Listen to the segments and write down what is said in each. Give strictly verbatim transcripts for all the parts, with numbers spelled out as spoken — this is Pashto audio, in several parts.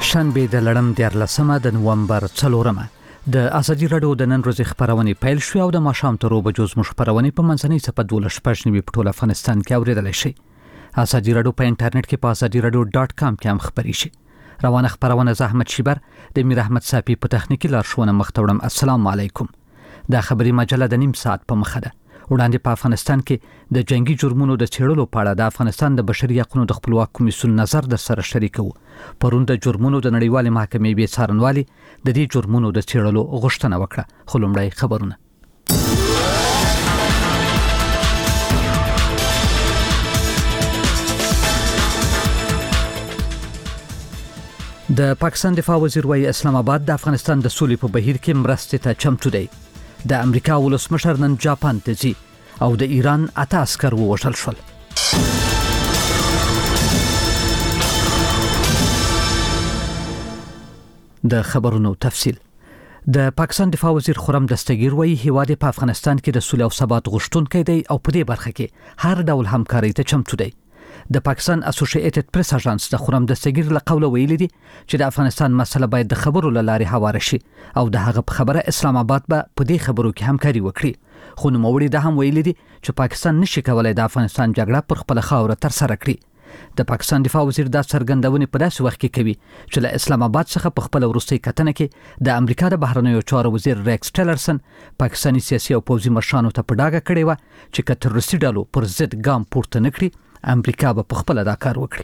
شنبه د لړم دیارلسمه د نومبر څلورمه د ازادي راډیو د نن ورځې خبرونه پیل شو او د ماښام تر اوبه جوز مش خبرونه په منځنۍ صفه دولس شپږ نیوي په ټول افغانستان کې اوریدل شي. ازادي راډیو په انټرنیټ کې په ازادي راډیو ډاټ کام کې هم خبري شي. روانه خبرونه زحمت شیبر د میر احمد صافي په تخنیکی لارښوونه مختوړم. السلام علیکم. دا خبري مجله د نیم ساعت په مخه ده. وړاندې په افغانستان کې د جنگي جرمونو د څېړلو په اړه د افغانستان د بشري حقوقو د خپلواک کمیسیون نظر د سره شریکو. پرون د جرمونو د نړیوالې محکمې به څارنوالي د دې جرمونو د څېړلو غوښتنه وکړه. خو لومړی خبرونه. د پاکستان دفاع وزیر وايي اسلام آباد د افغانستان د سولې په بهیر کې مرستې ته چمتو دی. د امریکا ولسمشر نن جاپان ته ځي او د ایران اته عسکر ووژل شول. د خبرونو تفصیل. د پاکستان دفاع وزیر خرم دستگیر وايي هیواد په افغانستان کې د سولې او ثبات غوښتونکی دی او په دې برخه کې هر ډول همکاري ته چمتو دی. د پاکستان اسوسییټډ پریس اژانس د خرم دستگیر له قوله ویلي دي چې د افغانستان مسله باید د خبرو له لارې هواره شي او د هغه په خبره اسلام آباد به په دې خبرو کې همکاري وکړي. خو نوموړي د هم ویلي دي چې پاکستان نشي کولای د افغانستان جګړه پر خپل خاور تر سره کړي. د پاکستان دفاع وزیر دا څرګندونې په داسې وخت کې کوي چې له اسلام آباد څخه په خپل وروستي کتنه کې د امریکا د بهرنیو چارو وزیر ریکس ټیلرسن پاکستاني سیاسي او پوځي مشرانو ته په ډاګه کړی و چې که تروریستي ډلو پر ضد ګام پورته نکړي امریکا به په خپل دا کار وکړي.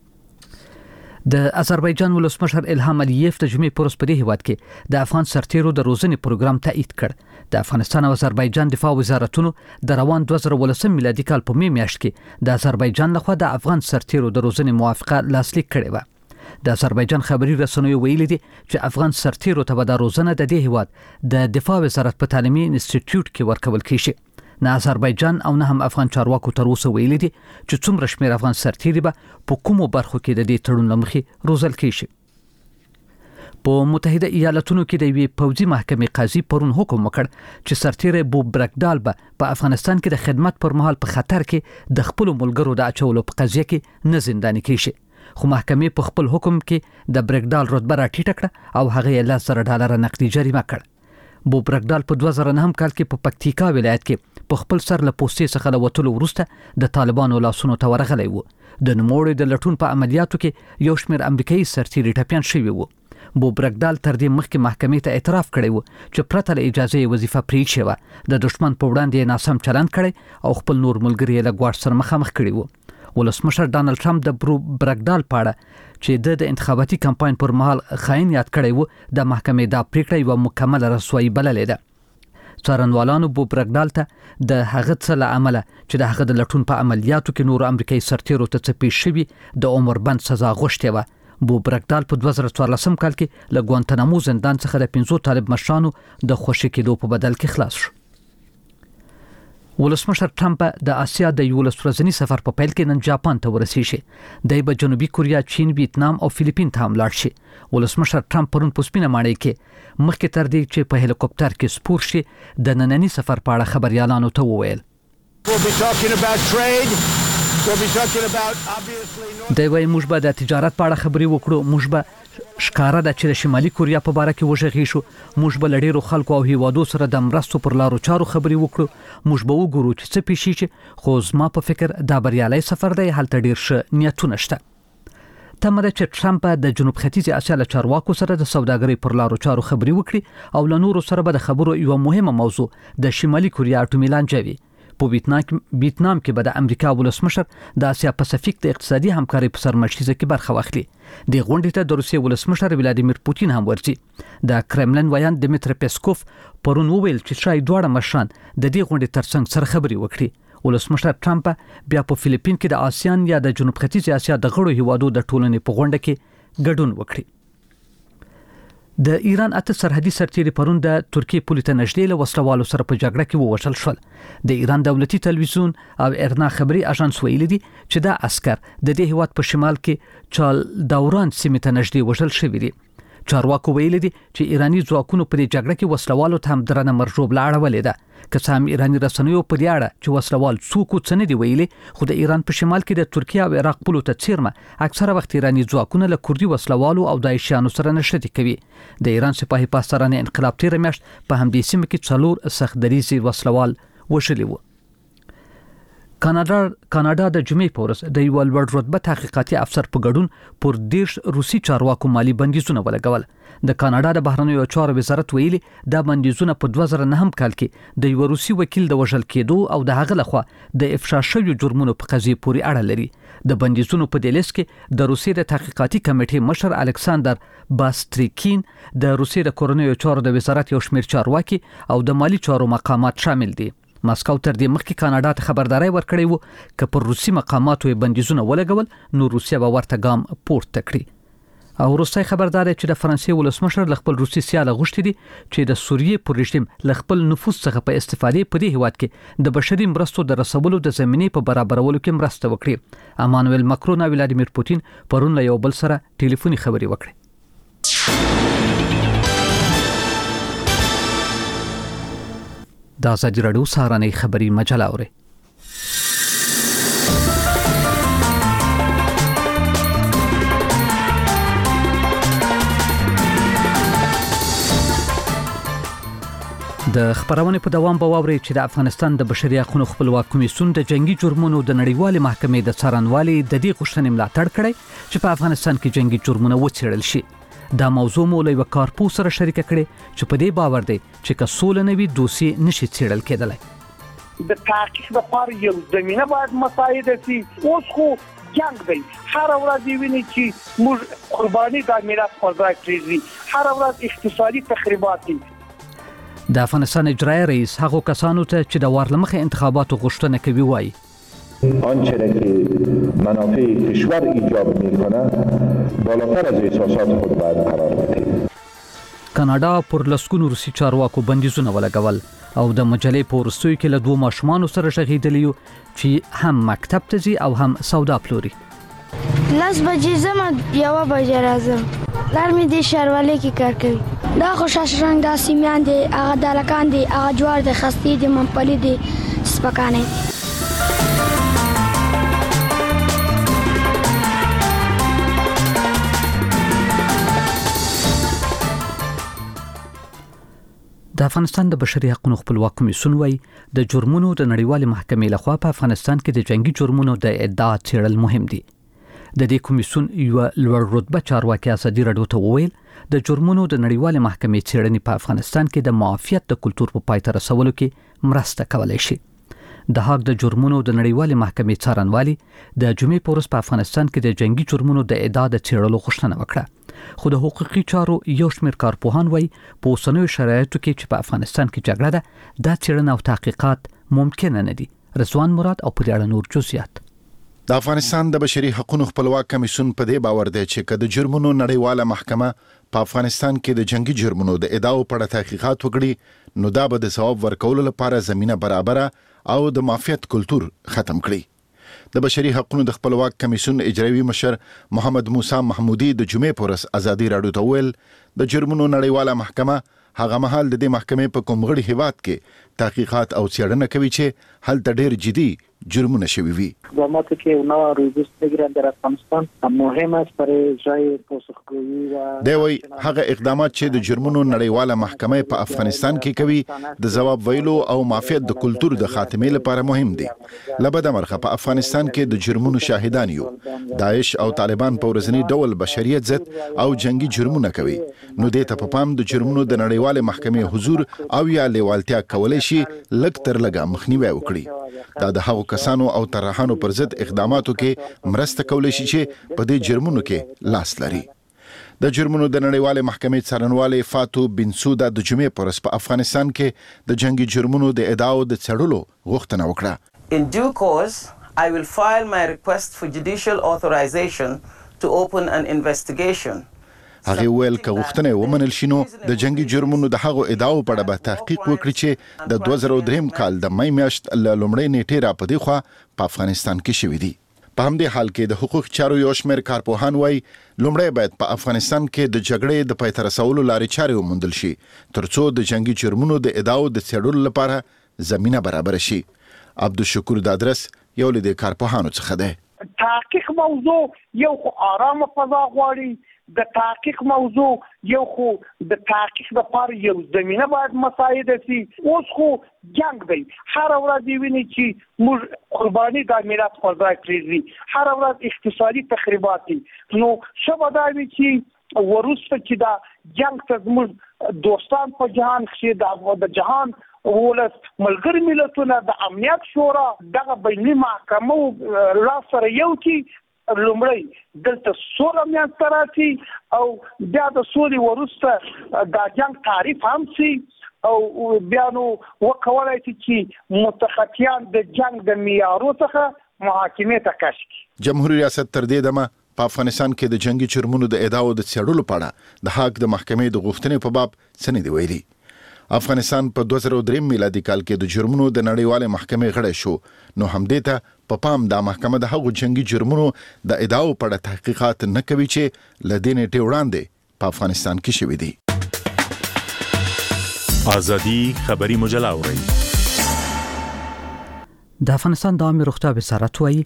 د آذربایجان ولسمشر الهام علیف د جمعې پر ورځ په دې هیواد کې د افغان سرتیرو د روزنې پروګرام تایید کړ. د افغانستان او آذربایجان دفاع وزارتونو د روان دوه زره ولسم میلادي کال په می میاشت کې د آذربایجان لخوا د افغان سرتیرو د روزنې موافقه لاسلیک کړې و. د آذربایجان خبري رسنیو ویلي دي چې افغان سرتیرو ته د روزنه د دې هیواد د دفاع وزارت په تعلیمي انسټیټیوټ کې ورکول کیږي. نه آذربایجان او نه هم افغان چارواکو تر اوسه ویلي دي چې څومره شمېر افغان سرتیري به په کومو برخو کې د دې تړون له مخې روزل کیږي. په متحده ایالاتونو کې د یوې پوځي محکمې قاضي پرون حکم وکړ چې سرتیری بوب برکډال به په افغانستان کې د خدمت پر مهال په خطر کې د خپل ملګرو د اچولو په قضیه کې نه زنداني کیږي. خو محکمې په خپل حکم کې د برکډال رتبه راټیټه کړه او هغه یې لس زره ډالر نقدي جریمه کړ. بو برکډال په دوه زره نه کال کې په پکتیکا ولایت کې په خپل سر له پوستې څخه له وټلو وروسته د طالبانو لاسونو ته ورغلی و. د نوموړي د لټون په عملیاتو کې یو شمېر امریکایي سرتیري ټپیان شوي وو. بو برکډال تر دې مخکې محکمې ته اعتراف کړی و چې پرته له اجازې وظیفه پرېښې وه. د دښمن په وړاندې ناسم چلند کړی او خپل نور ملګري یې له ګواښ سره مخامخ کړي وو. ولسمشر ډانلډ ټرمپ د برو برکډال په اړه چې د د انتخاباتي کمپاین پر مهال خاين یاد کړی و د محکمې دا پریکړه یو مکمل رسوایی بللې ده. څارنوالانو بو برکډال ته د هغه څه له امله چې د هغه د لټون په عملیاتو کې نور امریکایي سرتیرو ته څپې شوي د عمر بند سزا غوښتې وه. بو برکډال په دوه زره څوارلسم کال کې له ګوانتنامو زندان څخه د پنځو طالب مشرانو د خوشي کېدو په بدل کې خلاص شو. ولسمشر ټرمپ د آسیا د یولس ورځني سفر په پیل کې نن جاپان ته ورسیږي. دی به جنوبي کوریا، چین، ویتنام او فلیپین ته هم لاړ شي. ولسمشر ټرمپ پرون په سپینه ماڼۍ کې مخکې تر دې چې په هلیکوپټر کې سپور شي د ننني سفر په اړه خبريالانو ته وویل. دی وايي موږ به د تجارت په اړه خبرې وکړو. موږ به ښکاره ده چې د شمالي کوریا په باره کې وژغېږو. موږ به له ډېرو خلکو او هیوادو سره د مرستو پر لارو چارو خبرې وکړو. موږ به وګورو چې څه پیښیږي. خو زما په فکر دا بریالی سفر دی. هلته ډېر ښه نیتونه شته. تمه ده چې ټرمپ د جنوب ختیځې اسیا له چارواکو سره د سوداګرۍ پر لارو چارو خبرې وکړي او له نورو سره به د خبرو یوه مهمه موضوع د شمالي کوریا اټومي لانجه وي. په ویتنام کې به د امریکا ولسمشر د اسیا پاسفیک د اقتصادي همکارۍ په سرمشیزه کې برخه واخلي. د غونډې ته د روسیې ولسمشر ولادیمیر پوتین هم ورځي. د کرملن ویان دمیتری پیسکوف پرون وویل چې شاید دواړه مشران د دې غونډې ترڅنګ سره خبرې وکړي. ولسمشر ټرمپ بیا په فلیپین کې د آسیان یا د جنوب ختیځې اسیا د غړو هیوادو د ټولنې په غونډه کې ګډون وکړي. د ایران اته سرحدي سرتیري پرون د ترکیې پولې ته نږدې له وسلوالو سره په جګړه کې ووژل شول. د ایران دولتي تلویزیون او ارنا خبري اژانس ویلي دي چې دا عسكر د دې هیواد په شمال کې چال دوران سیمې ته نږدې وژل شوي دي. چارواکو ویلي دي چې ایرانی ځواکونو په دې جګړه کې وسلوالو ته هم درنه مرجوبله اړولې ده که څه هم ایرانی رسنیو په دې اړه چې وسلوال څوک څه نه دي ویلي خو د ایران په شمال کې د ترکیه او عراق پولو ته څیرمه اکثره وخت ایرانی ځواکونه له کوردي وسلوالو او داعشیانو سره نښتې کوي. د ایران سپاهي پاسداران انقلاب تیر میاشت په همدې سیمه کې څلور سخت دریزي وسلوال وشلي وو. کاناډا کاناډا د جمعې په ورځ د یو لوړ رتبه تحقیقاتي افسر په ګډون پر دیرش روسي چارواکو مالی بندیزونه ولګول. د کاناډا د بهرنیو چارو وزارت ویلي دا بندیزونه په دوه زره نهم کال کې د یو روسي وکیل د وژل کېدو او د هغه لخوا د افشا شویو جرمونو په قضیه پورې اړه لري. د بندیزونو په دې لیست کې د روسي د تحقیقاتي کمیټې مشر الکساندر باستریکین، د روسي د کورنیو چارو د وزارت یو شمېر چارواکي او د مالی چارو مقامات شامل دي. ماسکو تر دې مخکې کاناډا ته خبرداري ورکړې وو چې پر روسي مقاماتو بندیزونه ولګول نو روسیا به ورته ګام پورته کړي. او روسي خبرداري چې د فرانسې ولسمشر ل خپل روسي سیاله غوښتي دي چې د سوریې پر رژیم ل خپل نفوذ څخه په استفادې په دې هیواد کې د بشري مرستو د رسولو د زمینې په برابرولو کې مرسته وکړي. امانوئل ماکرون او ولادیمیر پوتین پرون له یو بل سره ټلیفوني خبري وکړي. د ازادي راډیو سهارنۍ خبري مجله اوري. د خبرونه په دوام به واوري چې د افغانستان د بشري حقوقو خپلواک کمیسیون د جنگي جرمونو د نړیوالې محکمې د څارنوالۍ د دې غوښتنې ملاتړ کړي چې په افغانستان کې جنگي جرمونه وڅېړل شي. دا موضوع مو له کارپو سره شریک کړي چې په دې باور دی چې کسول نه وي دوسي نشي څېړل کېدلای. د تحقیق لپاره یو زمينه باید مساعده شي. اوس خو جنگ دی، هر ورځ ویني چې موږ قرباني د میراث پرځای کړی، هر ورځ اقتصادي تخریبات دي. د افغانستان اجرایي رئیس هغه کسانو ته چې د وارلمخه انتخاباتو غوښتنه کوي وایي آنچه را که منافع کشور ایجاب میکنه بالاتر از احساسات خود باید قرار بده. کاناډا پر لسګونو روسي چارواکو بندیزونه ولګول او د مجلې په وروستیو کې له دوه ماشومانو سره شغیدلی چې هم مکتب ته ځي او هم سودا پلوري. لاس بجې زم یو بجې راځم. لار مې د شهروالۍ کې کار کوي. دا خو شاشرنګ د سیمیان دي، هغه دالکان دي، هغه جوار د خستی دي، منپلی دي، سپکانه. د افغانستان د بشري حقوقو خپلواک کمیسیون وايي د جرمونو د نړیوالې محکمې لخوا په افغانستان کې د جنگي جرمونو د ادعا څېړل مهم دي. د دې کمیسیون یو لوړ رتبه چارواکي ازادي راډیو ته وویل د جرمونو د نړیوالې محکمې څېړنې په افغانستان کې د معافیت د کلتور په پای ته رسولو کې مرسته کولای شي. د هغه د جرمونو د نړیوالې محکمې څارنوالي د جمعې په ورځ په افغانستان کې د جنگي جرمونو د ادعا د څېړلو غوښتنه وکړه. خو د حقوقي چارو یو شمېر کارپوهان وایي په اوسنیو شرایطو کې چې په افغانستان کې جګړه ده دا څېړنه او تحقیقات ممکن نه دي. رضوان مراد او په اړه نور جزئیات. د افغانستان د بشري حقوقو خپلواک کمیسیون په دې باور دی چې کله جرمونو نړیواله محکمه په افغانستان کې د جنگي جرمونو د ادعاو په اړه تحقیقات وکړي نو دا به د ثواب ورکولو لپاره زمينه برابره او د معافیت کلتور ختم کړي. د بشري حقوقو د خپلواک کمیسیون اجرایي مشر محمد موسی محمودي د جمعې په ورځ ازادي راډیو ته ویل د جرمونو نړیواله محکمه هغه مهال د دې محکمې په کوم غړي هیواد کې تحقیقات او څېړنه کوي چې هلته ډېر جدي جرمونه شوی وي. اقداماتی که اونا روی دوست بگیرن در افغانستان مهم است برای اجرای پاسخگویی و دی وی هغه اقدامات چې د جرمونو نړیواله محکمه په افغانستان کې کوي د جواب ویلو او معافیت د کلتور د خاتمې لپاره مهم دي. لبد مرخه په افغانستان کې د جرمونو شاهدان یو. داعش او طالبان په ورځنی ډول بشریت ضد او جنگي جرمونه کوي. نو دې ته په پام د جرمونو د نړیواله محکمې حضور او یا لیوالتیا کولای شي لږ تر لږه مخنیوي وکړي. دا د هغو کسانو او طرحانو پر ضد اقداماتو کې مرسته کولای شي چې په دې جرمونو کې لاس لري. د جرمونو د نړیوالې محکمې څارنوالي فاتو بنسودا د جمعې پر ورځ په افغانستان کې د جنگي جرمونو د ادعاو د څېړلو غوښتنه وکړه. In due course, I will file my request for judicial authorization to open an investigation. هغه ویل که غوښتنه ومنل شي نو د جنگي جرمونو د هغو ادعاو په اړه به تحقیق وکړي چې د دوه زره درې کال د مې میاشت له لومړۍ نیټې را پدې خو په افغانستان کې شوې دي. په همدې حال کې د حقوق چارو یو شمېر کارپوهان وایي لومړی باید په افغانستان کې د جګړې د پای ته رسولو لارې چارې وموندل شي ترڅو د جنگي جرمونو د ادعاو د څېړلو لپاره زمينه برابر شي. عبدالشکور دادرس یو له دې کارپوهانو څخه دی. تحقیق موضوع یو خو آرامه فضا غواړي، د تحقیق موضوع یو خو د تحقیق لپاره یو زمينه باید مساعده شي. اوس خو جنگ دی، هر ورځ ویني چې موږ قرباني د ملت خدای پریزي، هر ورځ اقتصادي تخریبات دي. نو شبه دا وی چې ورسته چې دا جنگ ته موږ دوستان په جهان کې د جهان ولس ملګری ملتونه د امنیت شورا دغه بیني محکمه لا سره یو کې لومړی دلته سوله میانځته راشي او بیا د سولې وروسته د جنگ تعریف هم شي او بیا نو وکولای شي چې متخصصان د جنگ د معیارونو څخه محاکمه ته کش کړي. جمهوریت ریاست تر دې دمه په افغانستان کې د جنگي جرمونو د ادعاو د څېړلو په اړه د حق د محکمې د غوښتنې په باب څه نه دی ویلي. افغانستان په دوه زره درې میلادي کال کې د جرمونو د نړیوالې محکمې غړی شو، نو همدې ته په پام د محکمه د هغو جنگي جرمونو د ادعاو په اړه تحقیقات نه کوي چې له دې نیټې وړاندې په افغانستان کې شوي دي. ازادي خبري مجله اوري. د افغانستان د عامه روغتیا وزارت وایي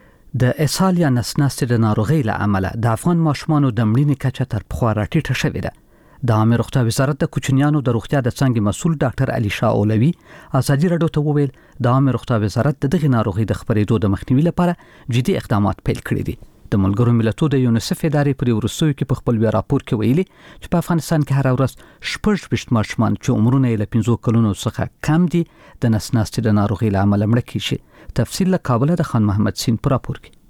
د اسهال یا نسناستې د ناروغۍ له امله د افغان ماشومانو د مړینې کچه تر پخوا راټیټه شوې ده. د عامه روغتیا وزارت د کوچنیانو د روغتیا د څنګه مسؤل ډاکټر علي شاه اولوی ازادي راډیو ته وویل د عامه روغتیا وزارت د دغه ناروغي د خبرېدو د مخنیوي لپاره جدي اقدامات پیل کړي دي. د ملګرو ملتونو د یونیسف ادارې پر ورسوي کې په خپل راپور کې ویلي چې په افغانستان کې هر ورځ شپږ ویشت ماشومان چې عمرونه یې له پنځو کلونو څخه کم دي د نسناستې د ناروغي له امله مړه کیږي. تفصیل له کابل د خان محمد سین پر راپور کې.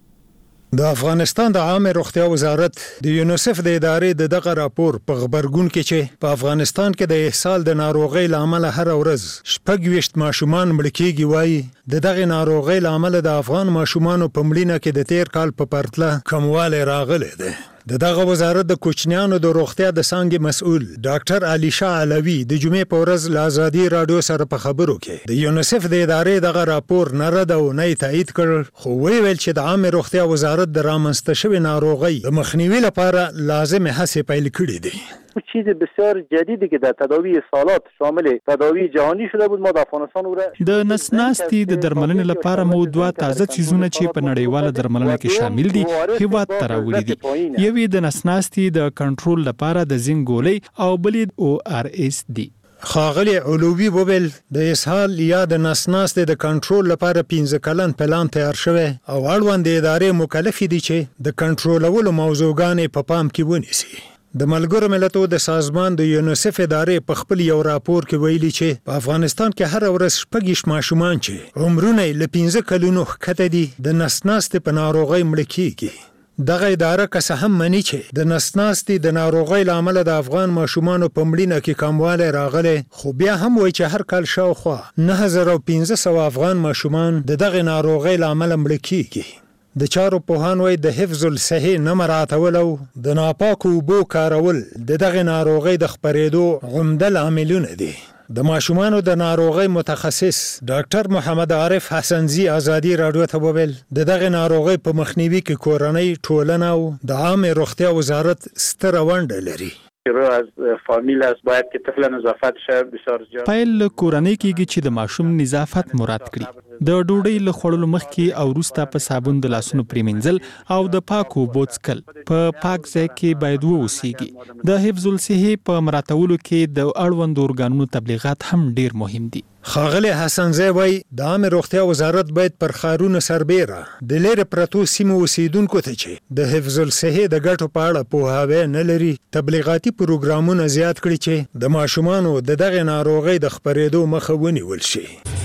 د افغانستان د عامه روغتیا وزارت د یونیسف د ادارې د دغه راپور په خبرګون کې چې په افغانستان کې د اسهال د ناروغۍ لامل هر ورځ شپږ ویشت ماشومان مړ کېږي وایي د دغه ناروغۍ لامل د افغان ماشومانو په مړینه کې د تیر کال په پرتله کموالی راغلی دی. د دغه وزارت د کوچنیانو د روغتیا د څنګه مسؤل ډاکټر علي شاه علوی د جمعې په ورځ له ازادي راډیو سره په خبرو کې د یونیسف د ادارې دغه راپور نه رد او نه تایید کړ، خو ویل چې د عامه روغتیا وزارت د رامنځته شوی ناروغۍ د مخنیوي لپاره لازم هڅې پیل کړې دي. چیز بسیار جدیدی که در تداوی سالات شامل تداوی جهانی شده بود ما در افغانستان او را د نسناستي د درملنې لپاره مو دوه تازه چیزونه چې په نړیواله درملنه کې شامل دي هیواد ته راوړي دي. یوې د نسناستي د کنټرول لپاره د زینک ګولۍ او بلې او آر اس دي. خاغلی علوی وویل د اسهال یا د نسناستې د کنټرول لپاره پنځه کلن پلان تیار شوی او اړوند ادارې مکلف دي چې د کنټرولولو موضوعګانې په پام کې ونیسي. د ملګرو ملتونو د سازمان د یونیسف ادارې په خپل یو راپور کې ویلي چې په افغانستان کې هر ورځ شپږ ماشومان چې عمرونه له پنځه کلونو ښکته دي د نسناستې په ناروغۍ مړه کیږي. دغه اداره که هم مني چې د نسناستې د ناروغۍ له امله د افغان ماشومانو په مړینه کې کموالی راغلی، خو بیا هم وایي چې هر کال شاوخوا نهه زره پنځه سوه افغان ماشومان د دغه ناروغۍ له امله مړه کیږي. د چارو پوهان وایي د حفظ الصحې نه مراعاتول او د ناپاکو اوبو کارول د دغه ناروغۍ د خپرېدو عمده لاملونه دي. د ماشومانو د ناروغۍ متخصص ډاکټر محمد عارف حسنزي ازادي راډیو ته وویل د دغه ناروغۍ په مخنیوي کې کورنۍ، ټولنه او د عامه روغتیا وزارت ستره ونډه لري. از فامیل است باید که طفل نظافت شه بسیار زیاد پایل کورنۍ کېږي چې د ماشوم نظافت مراد کړي، د ډوډۍ له خوړلو مخکې او وروسته په صابون د لاسونو پریمنځل او د پاکو اوبو څښل په پاک ځای کې باید واوسېږي. د حفظ الصحې په مراعاتولو کې د اړوند ارګانونو تبلیغات هم ډیر مهم دي. خاغلی حسنزی وایي د عامه روغتیا وزارت باید پر ښارونو سربیره د لرې پرتو سیمو اوسیدونکو ته چې د حفظ الصحې د ګټو په اړه پوهاوی نه لري تبلیغاتي پروګرامونه زیات کړي چې د ماشومانو د دغه ناروغۍ د خپرېدو مخه ونیول شي.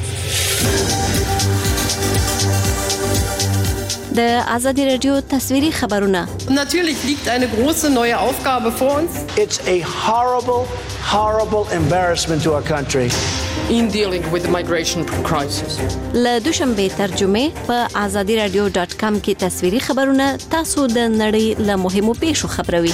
د آزادی رادیو تصویری خبرونه. Natürlich liegt eine große neue Aufgabe vor uns. It's a horrible, horrible embarrassment to our country. In dealing with the migration crisis. له دوشنبه ترجمه په آزادی رادیو ډاټ کام کې تصویری خبرونه تاسو د نړۍ له مهمو پیښو خبروي.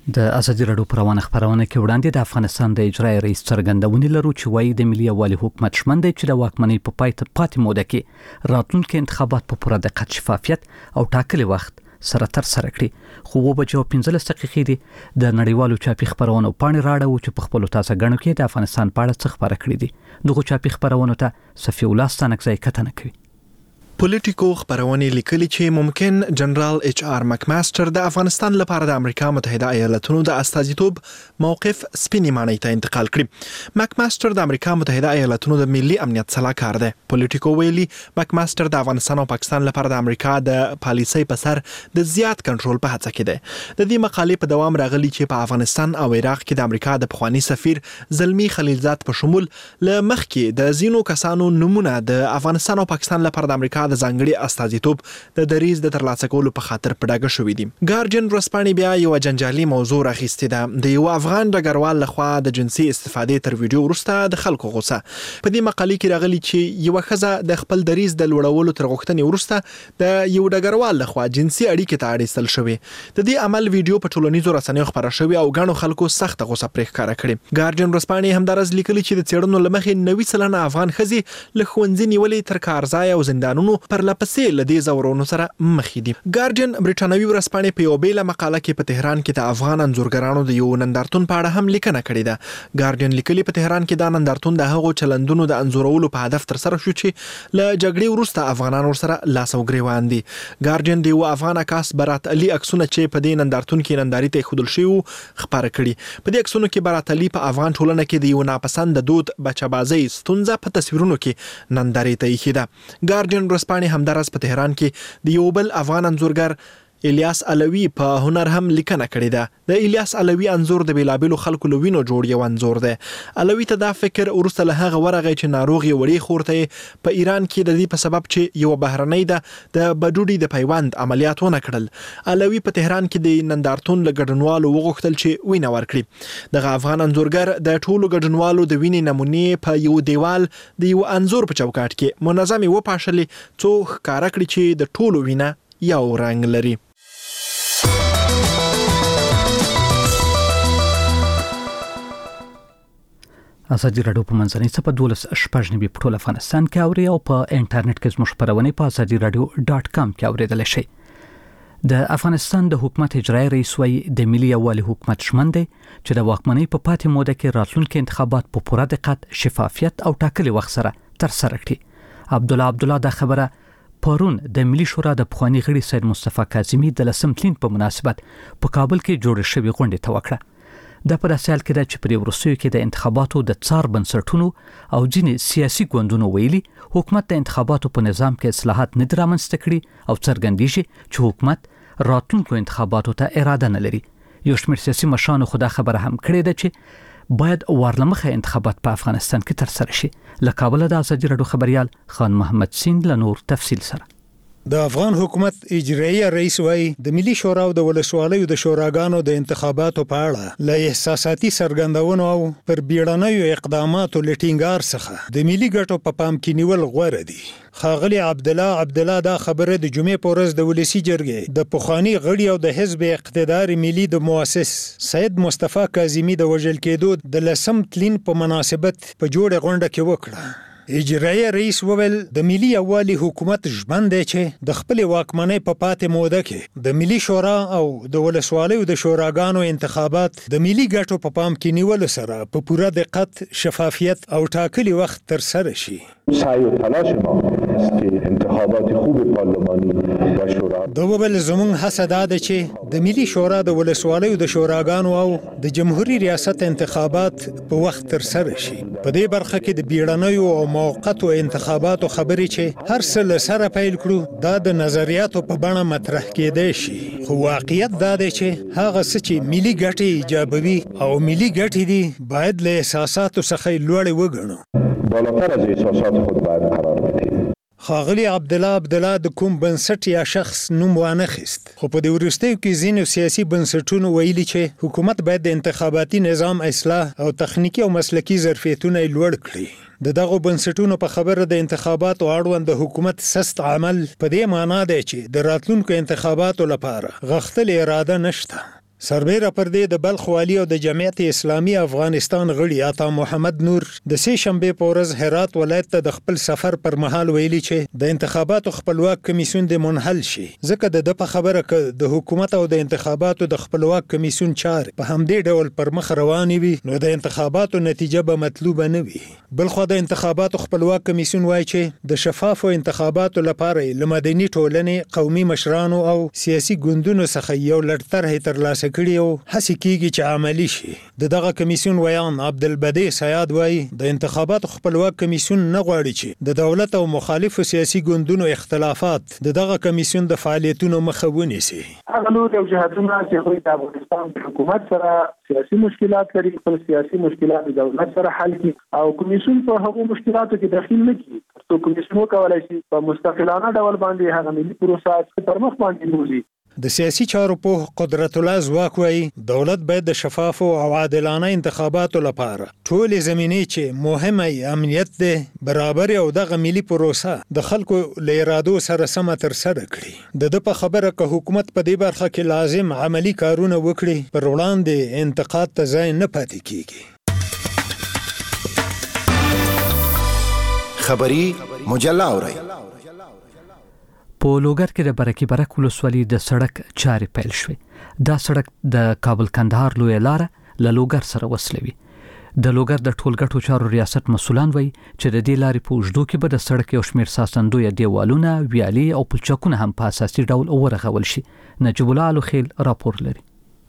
د ازادي راډیو پروانه خبرونه کې وړاندې د افغانستان د اجرایي رئیس څرګندونې لرو چې وایي د ملي یووالي حکومت شمن دی چې د واکمنۍ په پای ته پاتې موده کې راتلونکي انتخابات په پوره دقت، شفافیت او ټاکلي وخت سره تر سره کړي. خو و بجو پنځلس دقیقې دي د نړیوالو چاپی خبرونو پاڼې راړو چې په خپل تازه غنو کې د افغانستان په اړه څه خبره کړې دي. دغه چاپی خبرونو ته صفی الله ستانکزی کتنه کوي. پولیټیکو خبرونه لیکلي چې ممکن جنرال ایچ آر مکماستر د افغانستان لپاره د امریکا متحده ایالاتونو د استازیتوب موقف سپینې مانۍ ته انتقال کړي. مکماستر د امریکا متحده ایالاتونو د ملي امنیت صلاحکار دی. پولیټیکو ویلي مکماستر د افغانستان او پاکستان لپاره د امریکا د پالیسۍ په سر د زیات کنټرول په هڅه کې دی. د دې مقالې په دوام راغلي چې په افغانستان او عراق کې د امریکا د پخوانی سفیر زلمی خلیلزاد په شمول ل مخکې د زینو کسانو نمونه د افغانستان او پاکستان لپاره د امریکا د ځانګړي استازیتوب د دریز د ترلاسه کولو په خاطر پډاګه شوې دي. ګارډین ورځپاڼې بیا یو جنجالي موضوع راخیستې ده. د یو افغان ډګروال لخوا د جنسي استفادې تر ویډیو وروسته د خلکو غوسه. په دې مقالې کې راغلي چې یو ښځه د خپل دریز د لوړولو تر غوښتنې وروسته د یو ډګروال لخوا جنسي اړیکې ته اړیستل شوې. د دې عمل ویډیو په ټولنیزو رسنیو خپره شوې او ګڼو خلکو سخت غوسه پرې ښکاره کړې. ګارډین ورځپاڼې همدارس لیکلي چې د څېړنو لمخې نوي سلنه افغان ښځې له ښوونځي نیولې تر کارځای او زندانونو پر لپسې لدې زورونو سره مخې دي. ګارډین برټانوي ورځپاڼې په یو بیل مقاله کې په تهران کې د افغان انځورګرانو د یو نندارتون په اړه هم لیکنه کړې ده. ګارډین لیکلي په تهران کې دا نندارتون د هغو چلندونو د انځورولو په هدف تر سره شو چې له جګړې وروسته افغانان ورسره لاس او ګریوان دي. ګارډین د یو افغان عکاس برات علي عکسونه چې په دې نندارتون کې ننداري ته ښودل شوي خپاره کړي. په دې عکسونو کې برات علي په افغان ټولنه کې د یو ناپسند دود بچه‌بازۍ ستونزه په تصویرونو کې ننداري ته ایښې ده. ګارډین ورځپاڼې همدارس په تهران کې د یو بل افغان انځورګر الیاس علوی په هنر هم لیکنه کړې ده. د الیاس علوی انځور د بیلابیلو خلکو لوینو جوړ یو انځور دی. علوی ته دا فکر ورسته له هغه ورغی چې ناروغ یې وړې خور ته په ایران کې د دې په سبب چې یو بهرنۍ ده د بډوډي د پیوند عملیات ونه کړل. علوی په تهران کې د نندارتون له ګډونوالو وغوښتل چې وینه ورکړي. دغه افغان انځورګر د ټولو ګډونوالو د وینې نمونې په یو دیوال د یو انځور په چوکاټ کې منظمې وپاشلې څو ښکاره کړي چې د ټولو وینه یو رنګ لري. ازادي راډیو په منځنۍ صفحه دولس شپږ نوي په ټول افغانستان کې اوري او په انټرنیټ کې زموږ خبرونه په ازادي راډیو ډاټ کام کې اوریدل شي. د افغانستان د حکومت اجرایي رئیس وایي د ملي یووالي حکومت شمن دی چې د واکمنۍ په پاتې موده کې راتلونکي انتخابات په پوره دقت، شفافیت او ټاکلي وخت سره تر سره کړي. عبد الله عبد الله دا خبره پرون د ملي شورا د پخوانی غړي سید مصطفی کاظمی د لسم تلین په مناسبت په کابل کې جوړ شوی غونډه ته وکړه. د په داسې کې د چپری ورسوي کې د انتخاباتو د څار بنسټونو او ځینې سیاسي ګوندونو ویلي حکومت د انتخاباتو په نظام کې اصلاحات نه درامنځته کړي او څرګندېږي چې حکومت راتلونکو انتخاباتو ته اراده نه لري. یو شمېر سیاسي مشرانو خدا خبره هم کړې ده چې باید ورلمخه انتخابات په افغانستان کې تر سره شي. له کابل د ازادي راډیو خبريال خان محمد سین له نور تفصیل سره. د افغان حکومت اجرایي رئیس وایي د ملي شورا او د ولسوالیو د شوراګانو د انتخاباتو په اړه له احساساتي څرګندونو او پر بیړنیو اقداماتو لټینګار څخه د ملي ګټو په پام کې نیول غوره دي. ښاغلي عبد الله عبد الله دا خبره د جمعې په ورځ د ولسی جرګې د پخوانی غړي او د حزب اقتدار ملي د مؤسس سید مصطفی کاظمی د وژل کېدو د لسم تلین په مناسبت په جوړه غونډه کې وکړه. اجرایي رئیس وویل د ملي یووالي حکومت ژمن دی چې د خپل واکمنۍ په پاتې موده کې د ملي شورا او د ولسوالیو د شوراګانو انتخابات د ملي ګټو په پام کې نیولو سره په پوره دقت، شفافیت او ټاکلي وخت تر سره شي. سعی و تلاش ما است که انتخابات خوب پارلمانی و شورا د وبل زمون هڅه دا ده چې د ملي شورا د ولسوالیو د شوراګانو او د جمهوریت ریاست انتخابات په وخت تر سره شي. په دې برخه کې د بیړنیو او موقتو انتخاباتو خبرې چې هر څه له سره پیل کړو دا د نظریاتو په بڼه مطرح کېدای شي. خو واقعیت دا دی چې هغه څه چې ملي ګټې ایجابوي او ملي ګټې دي باید له احساساتو څخه لوړې وګڼو. بالاتر از احساسات خود باید قرار بدهیم. ښاغلي عبد الله عبد الله د کوم بنسټ یا شخص نوم وانه خست، خو په دې وروستیو کې ځینو سیاسي بنسټونو ویلي چې حکومت باید د انتخاباتي نظام اصلاح او تخنیکی او مسلکی ظرفیتونه لوړ کړي. د دغه بنسټونو په خبره د انتخاباتو اړوند د حکومت سست عمل په دې معنی دی چې د راتلونکو انتخاباتو لپاره غښتلې اراده نشته. سربېره پر دې د بلخ والی او د جمعیت اسلامي افغانستان غړي عطا محمد نور د سه شنبه په ورځ هرات ولایت ته د خپل سفر پر مهال ویلي چې د انتخاباتو خپلواک کمیسیون د منحل شي ځکه د په خبره ک د حکومت او د انتخاباتو د خپلواک کمیسیون چار په همدې ډول پر مخ روانې وي نو د انتخاباتو نتیجه به مطلوبه نه وي. بلخو د انتخاباتو خپلواک کمیسیون وایي چې د شفافو انتخاباتو لپاره لمدني ټولنې قومي مشرانو او سیاسي ګوندونو څخه یو لړ طرحې ترلاسه کړي او هڅې کیږي چې عملي شي. د دغه کمیسیون ویان عبدالبدی سیاد وایي د انتخاباتو خپلواک کمیسیون نه غواړي چې د دولت او مخالفو سیاسي ګوندونو اختلافات د دغه کمیسیون د فعالیتونو مخه ونیسي. هغه نور یو جهادونه چې د افغانستان د حکومت سره سیاسي مشکلات لري، خپل سیاسي مشکلات د دولت سره حل کړي او کمیسیون په هغو مشکلاتو کې دخیل نه کړي. تو کمیسیون وکولای شي په مستقلانه ډول باندې هغه ملي پروسه پر مخ باندې بوزي. د سیاسي چارو په قدرت الله زواک وایي دولت باید د شفاف او عادلانه انتخاباتو لپاره ټولې زمینې چې مهمه امنیت ده برابر او دغه ملي پروسه د خلکو له ارادو سره سم تر سره کړي. د د په خبره که حکومت په دې برخه کې لازم عملی کارونه وکړي پر وړاندې انتقاد ته ځای نه پاتې کیږي. خبری مجله اورئ. په لوګر کې د برکي برک ولسوالۍ د سړک چارې پیل شوې. دا سړک د کابل کندهار لویه لاره له لوګر سره وصلوي. د لوګر د ټولګټو چارو ریاست مسولان وایي چې د دې لارې په اوږدو کې به د سړک یو شمېر ساسندویه دیوالونه، ویالې او پلچکونه هم په اساسي ډول ورغول شي. نجیب الله الوخیل راپور لري.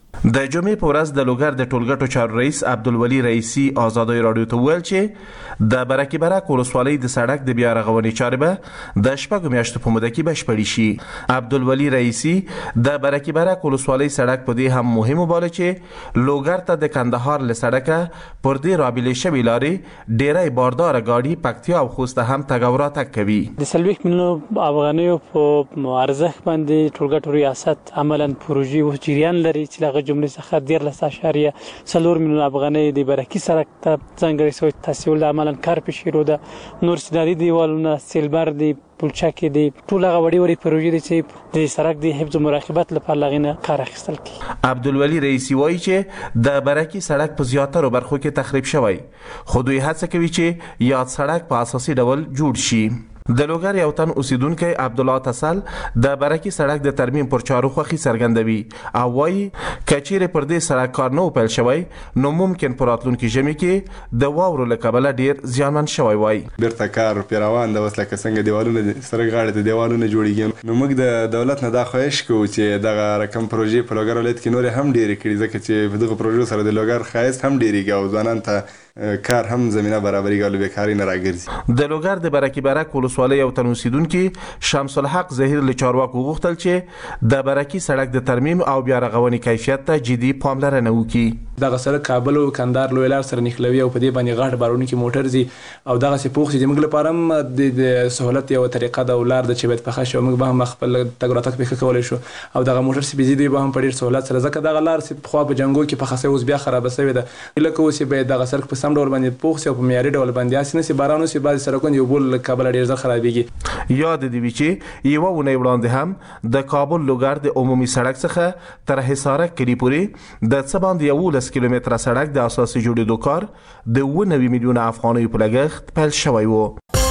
د جمعې په ورځ د لوګر د ټولګټو چارو رئیس عبدالولي رئیسي آزادۍ راډیو ته وویل چې د برکي برک ولسوالۍ د سړک د بیا رغونې چارې به د شپږو میاشتو په موده کې بشپړې شي. عبدالولي رئیسي د برکي برک ولسوالۍ سړک په دې هم مهم وباله چې لوګر ته د کندهار له سړکه پر دې رابلې شوې لارې ډېری بارداره ګاډي پکتیا او خوست ته هم تګ او راتګ کوي. د څلوېښت میلیونو افغانیو په ارزښت باندې ټولګټو ریاست عملاً پروژې اوس جریان لري چې دغه جملې څخه دیارلس اعشاریه څلور میلیونه افغانۍ د برکي سړک ته ځانګړې شوې تحصیل عملاً کار پیش شروع ده. نور سداري دیوالونه، سیلبر دی، پلچکې دی، ټول هغه وړې وړې پروژې دي چې د سړک د حفظ او مراقبت لپاره لغینه کار اخیستل کیږي. عبدالولي رئیسي وایي چې د برکي سړک په زیاترو برخو کې تخریب شوی، خو دوی هڅه کوي چې یاد سړک په اساسي ډول جوړ شي. د لوګر یو تن اوسیدونکی عبدالله تسل د برکي سړک د ترمیم پر چارو خوښي څرګندوي او وایي که چیرې پر دې سړک کار نه و پیل شوی نو ممکن په راتلونکي ژمي کې د واورو له کبله ډېر زیانمن شوی وای. بیرته کار پرې روان ده، اوس لکه څنګه دیوالونه سړک غاړې ته دیوالونه جوړېږي. نو موږ د دولت نه دا خواهش کوو چې دغه رقم پروژې په لوګر ولایت کې نورې هم ډېرې کړي، ځکه چې په دغه پروژو سره د لوګر ښایست هم ډېرېږي او ځوانانو ته کار هم زمينه برابرېږي او بیکاري نه راګرځي. د لوګر د برکي برک ولسوالۍ یو تن اوسیدونکي شمس الحق ظهیر له چارواکو غوښتل چې د برکي سړک د ترمیم او بیا رغونې کیفیت ته جدي پاملرنه وکړي. دغه سړک کابل او کندهار لوی لار سره نښلوي او په دې باندې غاټ بارونو کې موټر زی او دغه سي پوښتنه چې موږ لپاره هم د سہولت یو طریقه د ولار د چې باید په خښه موږ به هم خپل تګ راتګ به کولای شو او دغه موټر سي بيزي دی به هم په ډیر سہولت سره ځکه دغه لار سي په خوا په جنگو کې په خښه اوس بیا خراب شوی ده لکه اوس به دغه سړک په سم ډول باندې پوښ او په معیاري ډول باندې اسنه سي بارانو سي بعض سړکونه یو بل کابل ډیر ځل خرابېږي. یاد دی چې یو ونه وړاندې هم د کابل لوګر د عمومي سړک څخه تر حصار کلی پورې د څه باندې یو لس کیلومتره سړک د اساسي جوړېدو کار د اوه نوي میلیونه افغانیو په لګښت پیل شوی و.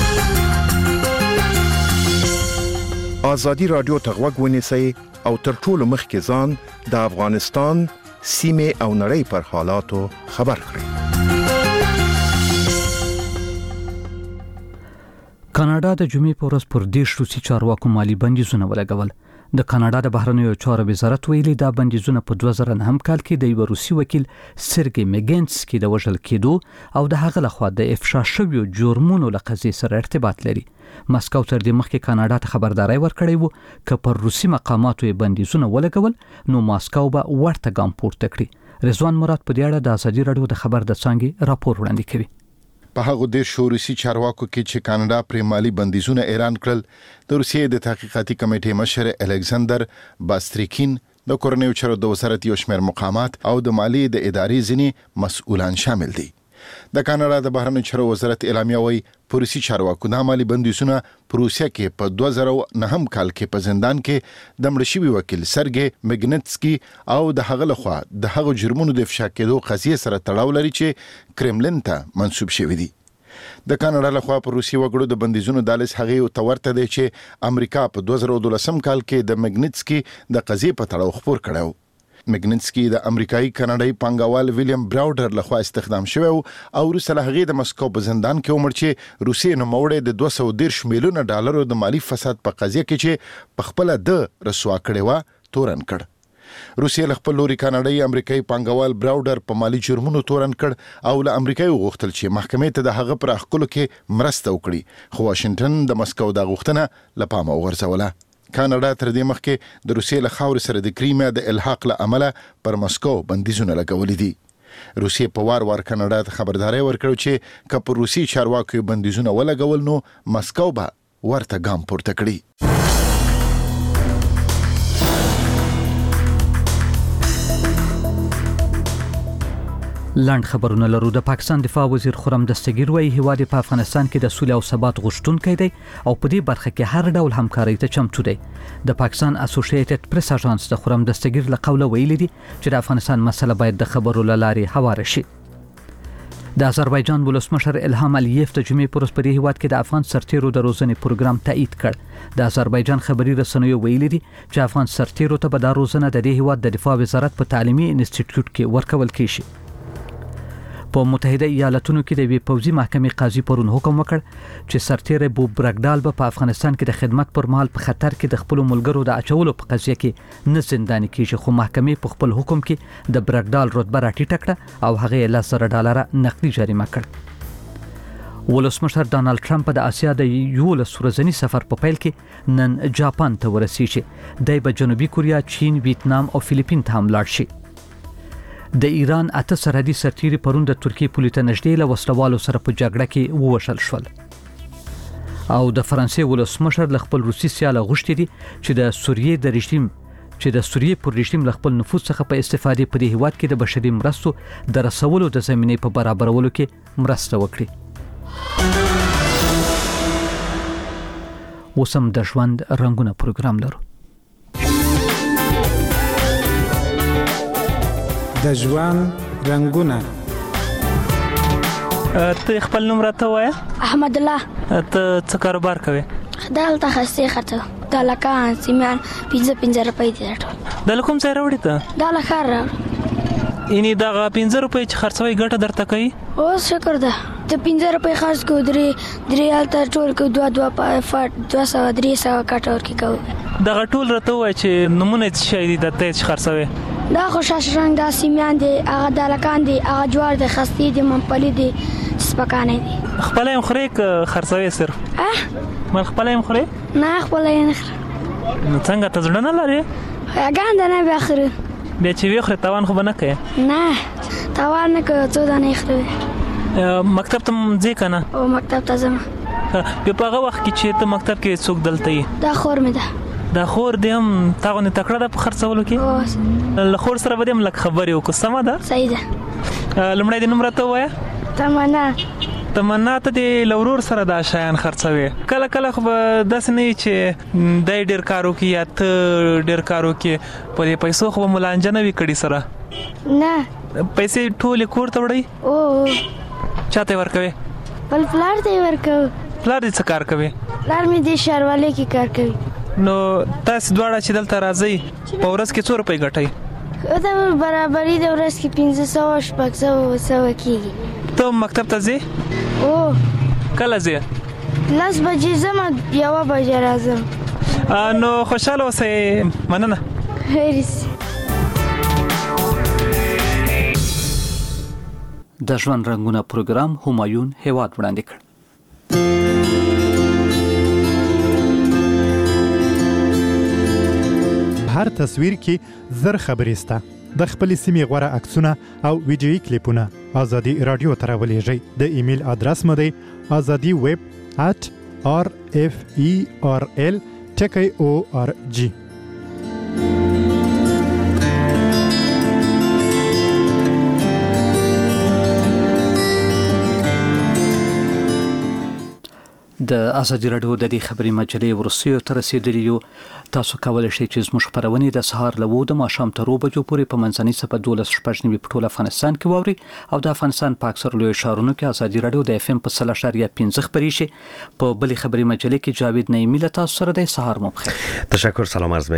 ازادي رادیو ته غوږ ونیسئ او تر ټولو مخکې ځان د افغانستان سیمې او نړۍ پر حالاتو خبر کړئ. کاناډا د جمعې په ورځ پر دیش روسي چارواکو مالی بندیزونه ولګول. د کاناډا د بهرنیو چارو وزارت ویلي دا بندیزونه په دوه زره نهم کال کې د یو روسي وکیل سرګي میګنسکي د وژل کېدو او د هغه لخوا د افشا شویو جرمونو له قضیې سره ارتباط لري. مسکو تر دې مخکې کاناډا ته خبرداري ورکړې وو چې پر روسي مقاماتو یې بندیزونه ولګول نو ماسکو به ورته ګام پورته کړي. رضوان مراد په دې اړه د ازادي رادیو د خبر د څانګې راپور وړاندې کوي. په هغه د شوروسي چارواکو کې چې کاناډا پر مالی بندیزونه اعلان کړل، د روسیې د تحقیقاتي کمیټې مشر الکساندر باستریکین، د کورنیو چارو د وزارت یو شمېر مقامات او د مالی د ادارې ځینې مسؤلان شامل دي. د کاناډا د بهرنیو چارو وزارت اعلامیه وايي په روسي چارواکو د مالی بندیزونه په روسیا کې په دوه زره و نهم کال کې په زندان کې د مړ شوي وکیل سرګي میګنټسکي او د هغه لخوا د هغه جرمونو د افشا کېدو قضیه سره تړاو لري چې کرملین ته منسوب شوی دی. د کاناډا لخوا پر روسي وګړو د بندیزونو دالس هغه ته ورته دی چې امریکا په دوه زره و دولسم کال کې د میګنټسکي د قضیې په تړاو خبر کړو. میګنټسکي د امریکایي کاناډایي پانګوال ویلیام براوډر لخوا استخدام شوی او روسله هغه د مسکو په زندان کې عمر چې روسي نوموړی د دوه سوه دېرش میلیونه ډالرو د مالی فساد په قضیه کې چې په خپل د رسوا کړي و تورن کړ. روسیه له خپل لوري کاناډایي امریکایي پانګوال براوډر په مالی جرمونو تورن کړ او له امریکایي غوښتل چې محکمې ته د هغه پر اخکلو کې مرسته وکړي، خو واشنگټن د مسکو د غوښتنه له پامه وغورځوله. کاناډا تر دې مخکې د روسیې له خاورې سره د کریمیا د الحاق له امله پر مسکو بندیزونه لګولي دي. روسیې په وار وار کاناډا ته خبرداري ورکړه چې که پر روسي چارواکو بندیزونه ولګول نو مسکو به ورته ګام پورته کړي. لاند خبرونه لرو. د پاکستان دفاع وزیر خرم دستگیر وایي هیواد په افغانستان کې د سولې او ثبات غوښتونکی دی او په دې برخه کې هر ډول همکاري ته چمتو دی. د پاکستان اسوسییټډ پریس اژانس د خرم دستگیر له قوله ویلي دي چې د افغانستان مسله باید د خبرو له لارې هواره شي. د آذربایجان ولسمشر الهام الیف د جمعې پر ورځ په دې هیواد کې د افغان سرتیرو د روزنې پروګرام تایید کړ. د آذربایجان خبري رسنیو ویلي دي چې افغان سرتیرو ته به د روزنه د دې هیواد د دفاع وزارت په تعلیمي انسټیټیوټ کې ورکول کیږي. په متحده ایالاتونو کې د وی پوزي محکمې قاضي پرون حکم وکړ چې سرتیری بوب برګډال به په افغانستان کې د خدمت پر مهال په خطر کې د خپل ملګرو د اچولو په قضیه کې نه زنداني کیږي، خو محکمې په خپل حکم کې د برګډال رتبه راټیټه کړه او هغه له زر ډالر نقدي جریمه کړ. ولسمشر ډانلډ ټرمپ د آسیا د یولس ورځني سفر په پیل کې نن جاپان ته ورسیږي. دی به جنوبي کوریا، چین، ویتنام او فلیپین ته هم لاړ شي. د ایران اته سرحدي سرتیري پرون د ترکیې پولې ته نږدې له وسلوالو سره په جګړه کې ووژل شول. او د فرانسې ولسمشر له خپل روسي سیاله غوښتي دي چې د سوریې د رژیم چې د سوریې پر رژیم له خپل نفوذ څخه په استفادې په دې هیواد کې د بشري مرستو د رسولو د زمینې په برابرولو کې مرسته وکړي. وسم د ژوند رنگونه پروګرام لرو. د ژوند رنگونه. ته خپل نوم راته وایه؟ احمد الله. ته څه کاروبار کوي؟ دلته خسته خته د لکان سیمان پنځه پنځه روپۍ دي ټول. د لکوم ځای راوړی ته؟ د لکار راوړی. یعنی دغه پنځه روپۍ چې خرڅوي ګټه درته کوي؟ اوس شکر ده. ته پنځه روپۍ خرڅ کو درې درې هلته ټول کو دوه دوه فاټ دوه سوه درې سوه کټه ورکې کوو. دغه ټول راته ووایه چې نمونه څه شی دي درته چې خرڅوي؟ دا خو شاشرنګ دا سیمیان دي، هغه د لکان دي، هغه جوار دي، خستې دي، ممپلي دي، سپکانې دي. خپله یې خورې که خرڅوي صرف؟ من خپله یې خورې؟ نه خپله یې نه خورم. نو څنګه ته زړه نه لرې؟ ګنده نه بیا خورو. بیا چې ویې خورې تاوان خو به نه کوې؟ نه تاوان نه کوې، څو دانې یې خورې. مکتب ته ځې که نه؟ او مکتب ته ځم. بیا په هغه وخت کې چې ته مکتب کې څوک دلته یې؟ دا خور مې ده. دا خور دې هم تا غوندې تکړه ده په خرڅولو کې؟ له خور سره به دې هم لږ خبرې وکړو، سمه ده؟ صحیح ده. لومړی دې نوم راته ووایه. تمنا. تمنا ته دې له ورور سره دا شیان خرڅوي؟ کله کله خو به داسې نه وي چې دی ډېر کار وکړي یا ته ډېر کار وکړي، په دې پیسو خو به ملانجه نه وي کړي سره؟ نه. پیسې ټولې کور ته وړئ؟ او. چا ته یې ورکوې؟ بل پلار ته یې ورکوو. پلار دې څه کار کوي؟ پلار مې دې ښاروالۍ کې کار کوي. نو تاسو دواړه چې دلته راځئ په ورځ کې څو روپۍ ګټئ؟ دا برابري د ورځ کې پنځه سوه شپږ سوه اووه سوه کېږي. ته مکتب ته ځې؟ او. کله ځې؟ لس بجې ځم، یوه بجې راځم. نو خوشحاله اوسئ. مننه. خیر سي. د ژوند رنگونه پروګرام همایون هیواد وړاندې کړ. هر تصویر کې زر خبرې سته. د خپل سیمې غوړه عکسونه او ویډیويي کلیپونه ازادي رادیو ته راولېږئ. د ایمیل ادرس مو دی azadi web at r f e r l ټکی او ار جی. د ازادي رادیو د دې خبري مجلې ورسیو تر رسیدلی یو تاسو کولای شئ چې زموږ خبرونه د سهار له وو د ماښام تر بجو پورې په منځنۍ صفه دولس شپږ نیمه په ټول افغانستان کې واوري او د افغانستان په اکثر لوی ښارونو کې ازادي رادیو د اف ام په سل اشاریه پنځه خبري شي. په بلې خبري مجلې کې جاوید نعیمی له تاسو سره د سهار مو بخیر. تشکر، سلام عرض